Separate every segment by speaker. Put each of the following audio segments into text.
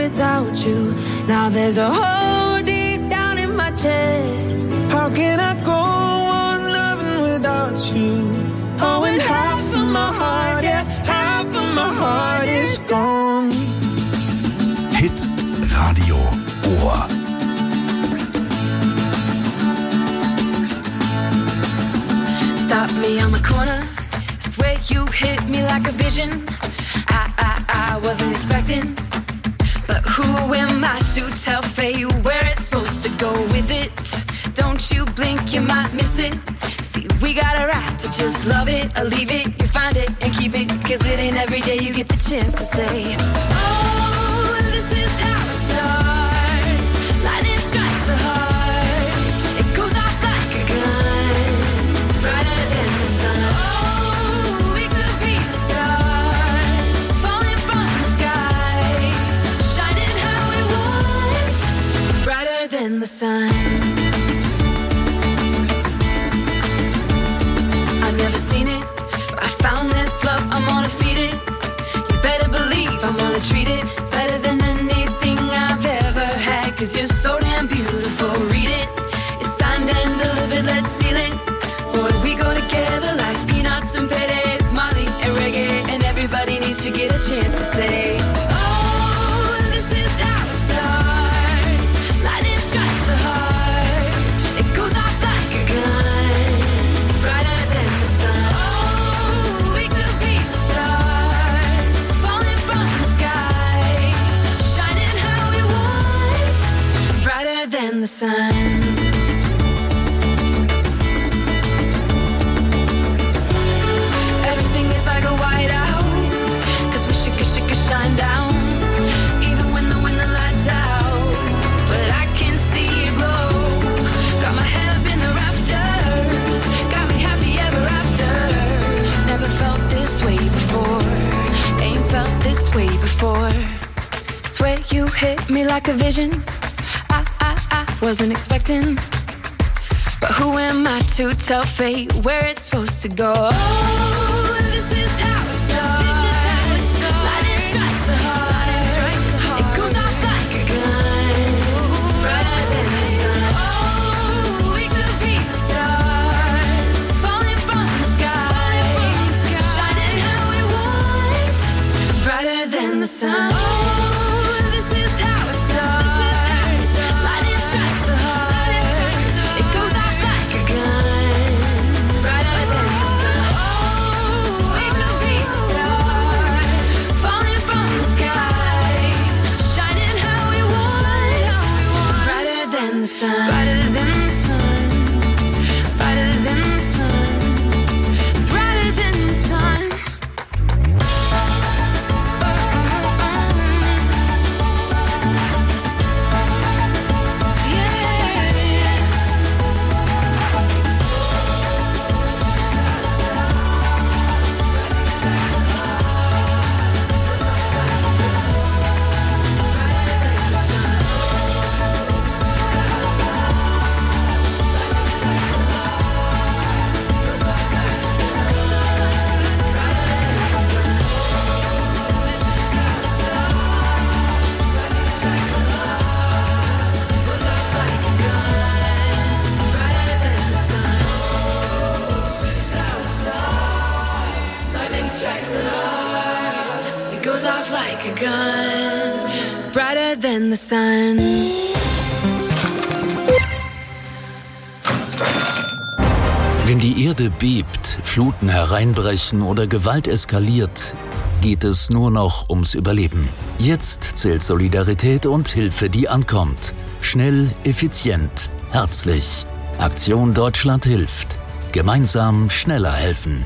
Speaker 1: without you. Now there's a hole deep down in my chest. How can I go on loving without you? Oh, and half of my heart, yeah, half of my heart is gone.
Speaker 2: Hit Radio Ohr.
Speaker 3: Stop me on the corner. Swear you hit me like a vision. I wasn't expecting. But who am I to tell fate where it's supposed to go with it? Don't you blink, you might miss it. See, we got a right to just love it or leave it. You find it and keep it, 'cause it ain't every day you get the chance to say, oh, this is how it starts. Lightning strikes the heart. It goes off like a gun, brighter than the sun. Oh, we could be stars, falling from the sky, shining how we want, brighter than the sun. Never seen it, but I found this love, I'm gonna feed it. You better believe I'm gonna treat it better than anything I've ever had, 'cause you're so damn beautiful, read it. It's signed and delivered, let's seal it. Boy, we go together like peanuts and Perez, Molly and reggae, and everybody needs to get a chance to say, oh, this is how it starts. Lightning strikes the heart. It goes off like a gun. The sun. Everything is like a whiteout, 'cause we should shine down, even when the lights out. But I can see you glow. Got my head up in the rafters, got me happy ever after. Never felt this way before, ain't felt this way before. Swear you hit me like a vision. Wasn't expecting, but who am I to tell fate where it's supposed to go? Oh, this is how it starts. Lightning strikes the heart. It goes off like a gun, brighter than the sun. Oh, we could be stars, falling from the sky, shining how we want, brighter than the sun. Than the sun.
Speaker 4: Wenn die Erde bebt, Fluten hereinbrechen oder Gewalt eskaliert, geht es nur noch ums Überleben. Jetzt zählt Solidarität und Hilfe, die ankommt. Schnell, effizient, herzlich. Aktion Deutschland hilft. Gemeinsam schneller helfen.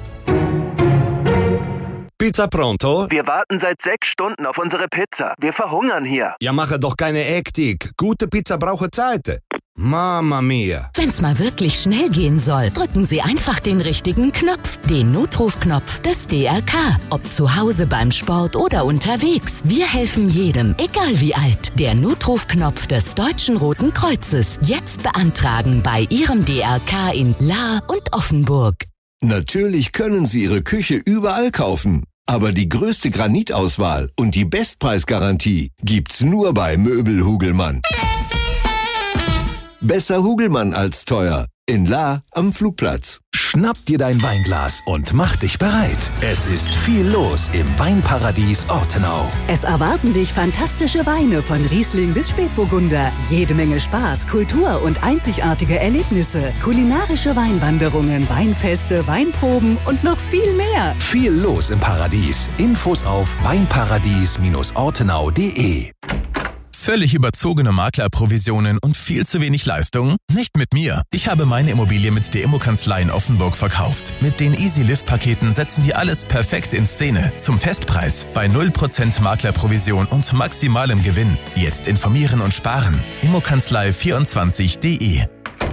Speaker 5: Pizza pronto?
Speaker 6: Wir warten seit 6 Stunden auf unsere Pizza. Wir verhungern hier.
Speaker 5: Ja, mache doch keine Hektik. Gute Pizza braucht Zeit. Mama mia.
Speaker 7: Wenn's mal wirklich schnell gehen soll, drücken Sie einfach den richtigen Knopf. Den Notrufknopf des DRK. Ob zu Hause, beim Sport oder unterwegs. Wir helfen jedem, egal wie alt. Der Notrufknopf des Deutschen Roten Kreuzes. Jetzt beantragen bei Ihrem DRK in Lahr und Offenburg.
Speaker 8: Natürlich können Sie Ihre Küche überall kaufen. Aber die größte Granitauswahl und die Bestpreisgarantie gibt's nur bei Möbel Hugelmann. Besser Hugelmann als teuer. In Lahr am Flugplatz.
Speaker 2: Schnapp dir dein Weinglas und mach dich bereit. Es ist viel los im Weinparadies Ortenau.
Speaker 9: Es erwarten dich fantastische Weine von Riesling bis Spätburgunder. Jede Menge Spaß, Kultur und einzigartige Erlebnisse. Kulinarische Weinwanderungen, Weinfeste, Weinproben und noch viel mehr.
Speaker 2: Viel los im Paradies. Infos auf weinparadies-ortenau.de.
Speaker 10: Völlig überzogene Maklerprovisionen und viel zu wenig Leistung? Nicht mit mir. Ich habe meine Immobilie mit der Immokanzlei in Offenburg verkauft. Mit den Easy-Lift-Paketen setzen die alles perfekt in Szene. Zum Festpreis. Bei 0% Maklerprovision und maximalem Gewinn. Jetzt informieren und sparen. Immokanzlei24.de.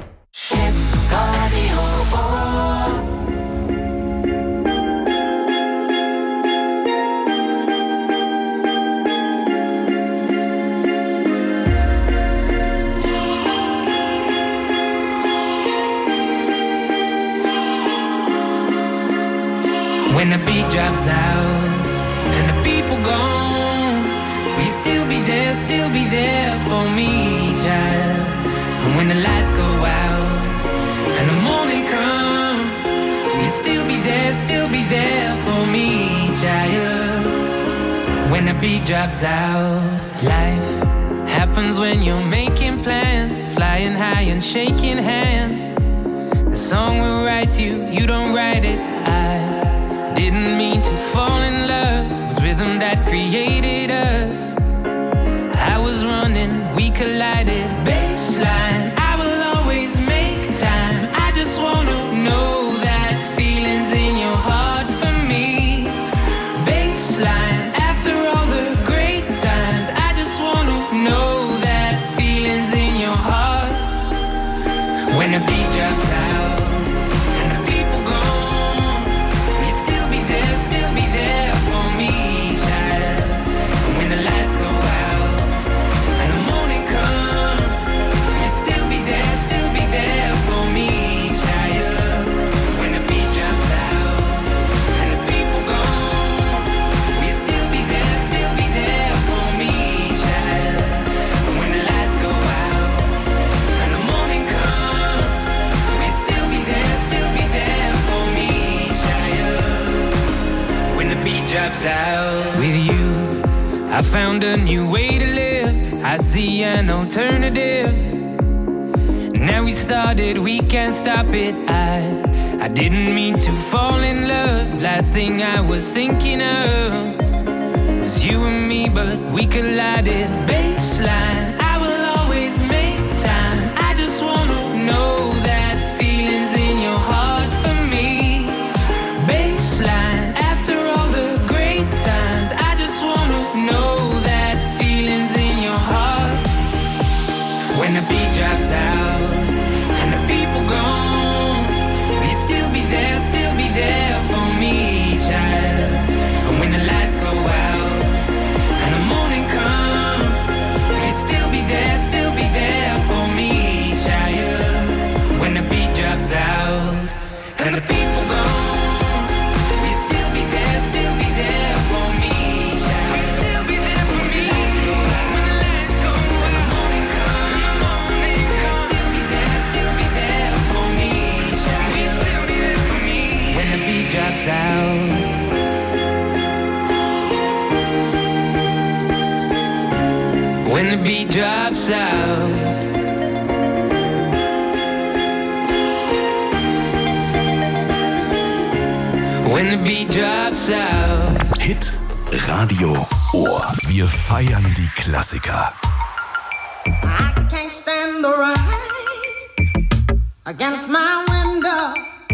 Speaker 1: When the beat drops out and the people gone, will you still be there for me, child? And when the lights go out and the morning come, will you still be there for me, child? When the beat drops out, life happens when you're making plans, flying high and shaking hands. The song will write you, you don't write it. I didn't mean to fall in love. It was rhythm that created us. I was running, we collided. Baseline, I will always make time. I just wanna know that feeling's in your heart for me. Baseline, after all the great times, I just wanna know that feeling's in your heart. When the beat drops out and the people gone, will you still be there for me, child? And when the lights go out and the morning come, will you still be there for me, child? When the beat drops out and the people gone, will you still be there for me, child? And when the lights go out and the morning come, will you still be there for me, child? When the beat drops out. With you, I found a new way to live. I see an alternative. Now we started, we can't stop it. I didn't mean to fall in love. Last thing I was thinking of was you and me, but we collided. Baseline, I will always make time. I just wanna know that feeling's in your heart for me. Baseline, after all the great times, I just wanna know that feeling's in your heart. When the beat drops out and the people gone, will you still be there for me, child? And when the lights go out and the morning come, will you still be there for me, child? When the beat drops out and the people gone, will you still be there for me, child? Will you still be there for me? When the lights go out and the morning come, will you still be there for me, child? Will you still be there for me? When the beat drops out. When the beat drops out. When the beat drops out.
Speaker 2: Hit Radio Ohr. Wir feiern die Klassiker.
Speaker 11: I can't stand the rain against my window,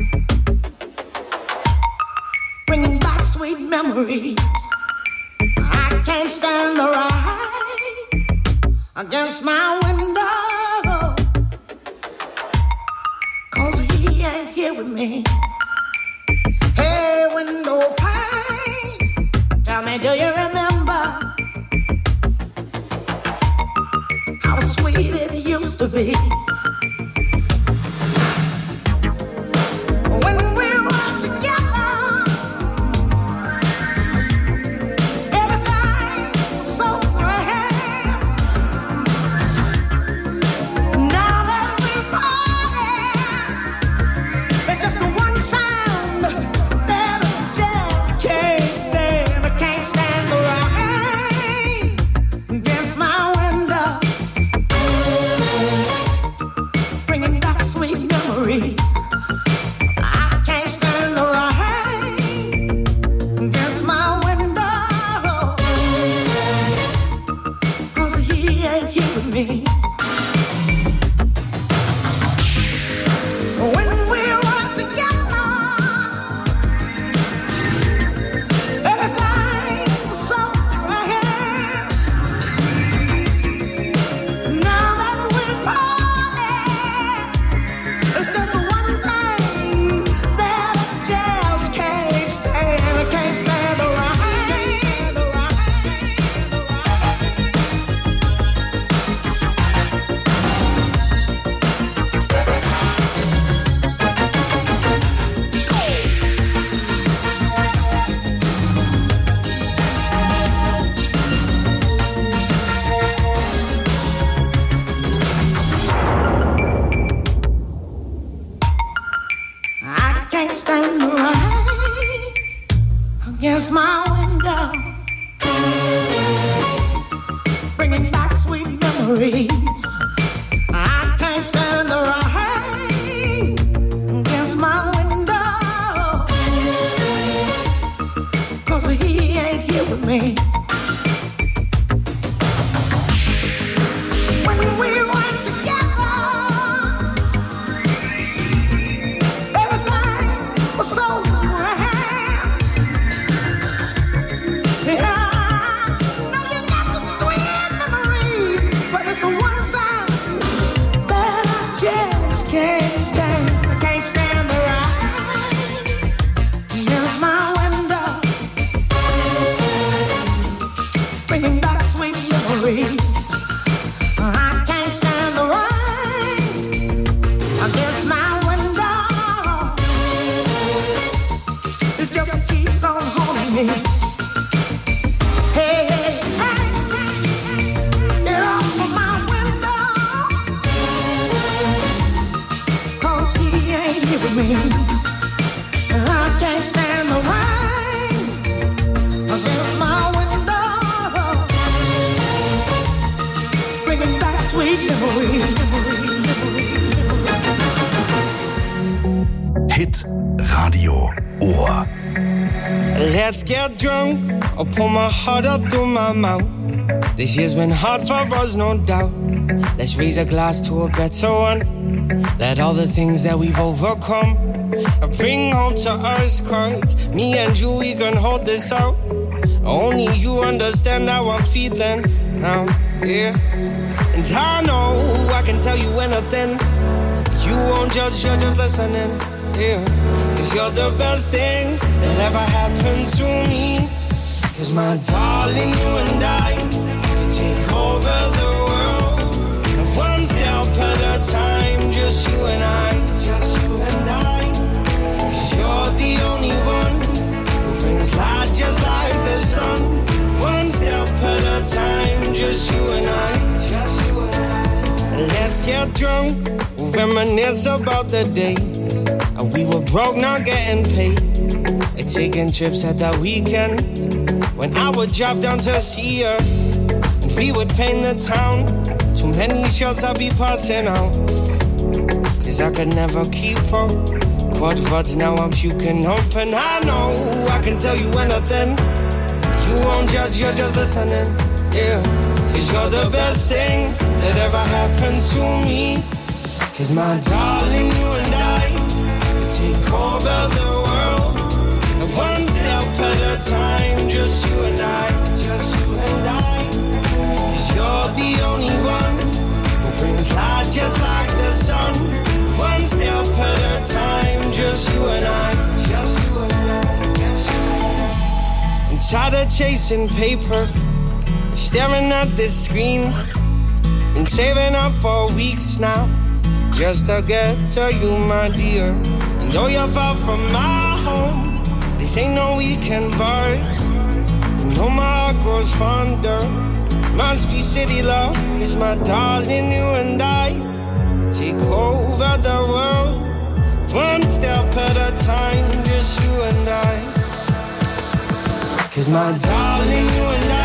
Speaker 11: bringing back sweet memories. I can't stand the rain against my window, 'cause he ain't here with me. Hey, window pane, tell me, do you remember how sweet it used to be? When we were together, me. When we were together, everything was so right. Now that we're parted, it's just one thing that I just can't stand. I can't stand the rain. I can't stand the rain against my window, bringing back sweet memories. I can't stand the rain against my window, 'cause he ain't here with me. When we were together, everything was so right. Yeah, now you got some sweet memories, but it's the one side that I just can't stand. I can't stand the rain against my window, bringing back sweet memories. I can't stand the rain against my window. It just keeps on haunting me. Hey, hey, hey, get off of my window, 'cause he ain't here with me. I can't stand the rain against my window, bringing back sweet memories.
Speaker 12: Hit Radio Ohr.
Speaker 13: Let's get drunk, I'll pour my heart up through my mouth. This year's been hard for us, no doubt. Let's raise a glass to a better one. Let all the things that we've overcome bring home to us, 'cause me and you, we can hold this out. Only you understand how I'm feeling now, yeah. And I know I can tell you anything. You won't judge, you're just listening, yeah. 'Cause you're the best thing that ever happened to me. 'Cause my darling, you and I could take over the world, one step at a time, just you and I, just you and I. 'Cause you're the only one who brings light just like the sun, one step at a time, just you and I, just you and I. Let's get drunk, we'll reminisce about the days we were broke, not getting paid, like taking trips at that weekend, when I would drive down to see her, and we would paint the town. Too many shots I'd be passing out, 'cause I could never keep up. Quad words, now I'm puking up. And I know I can tell you anything. You won't judge, you're just listening, yeah. 'Cause you're the best thing that ever happened to me. 'Cause my darling, you and I could take over the world, and one step at a time, just you and I, just you and I. 'Cause you're the only one who brings light just like the sun, one step at a time, just you and I, just you and I. I'm tired of chasing paper, staring at this screen. Been saving up for weeks now, just to get to you, my dear. And though you're far from my home, this ain't no weekend bar. You know my heart grows fonder, must be city love. 'Cause my darling, you and I take over the world, one step at a time, just you and I. 'Cause my darling, you and I